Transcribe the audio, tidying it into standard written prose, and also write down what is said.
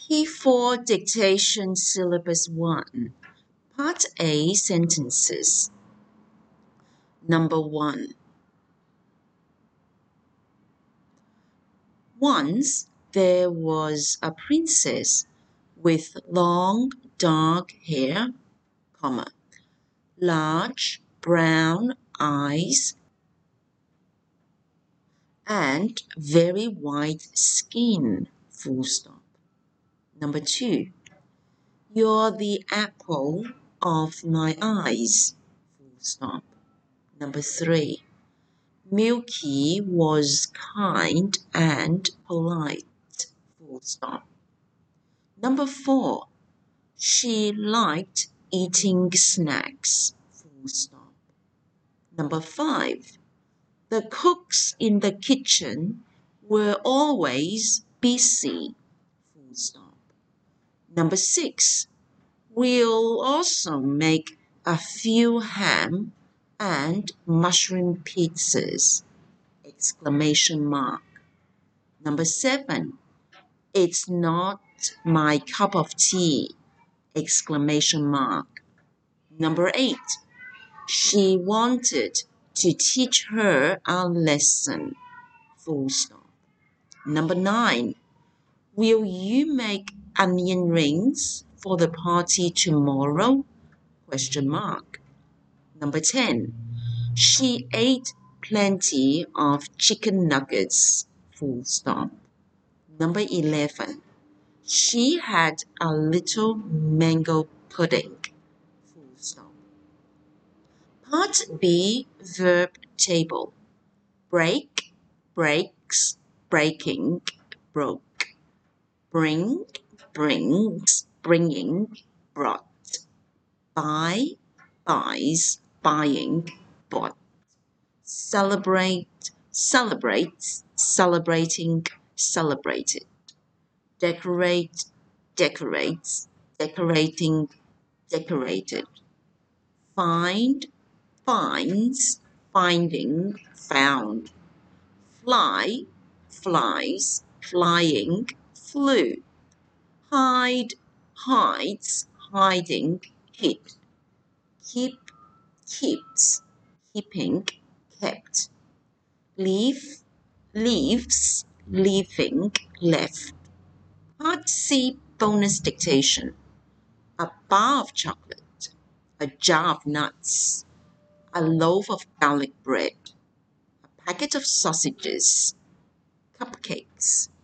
P4 Dictation Syllabus 1, Part A Sentences. Number 1. Once there was a princess with long dark hair, large brown eyes, and very white skin, full stop. Number 2. You're the apple of my eyes, full stop. Number 3. Milky was kind and polite, full stop. Number 4. She liked eating snacks, full stop. Number 5. The cooks in the kitchen were always busy, full stop. Number 6. We'll also make a few ham and mushroom pizzas, exclamation mark. Number 7. It's not my cup of tea, exclamation mark. Number 8. She wanted to teach her a lesson, full stop. Number 9. Will you make onion rings for the party tomorrow? Question mark. Number 10. She ate plenty of chicken nuggets, full stop. Number 11. She had a little mango pudding, full stop. Part B Verb Table. Break, breaks, breaking, broke. Bring, brings, bringing, brought. Buy, buys, buying, bought. Celebrate, celebrates, celebrating, celebrated. Decorate, decorates, decorating, decorated. Find, finds, finding, found. Fly, flies, flying, flew. Hide, hides, hiding, hid. Keep, keeps, keeping, kept. Leave, leaves, leaving, left. Part C Bonus Dictation. A bar of chocolate, a jar of nuts, a loaf of garlic bread, a packet of sausages, cupcakes,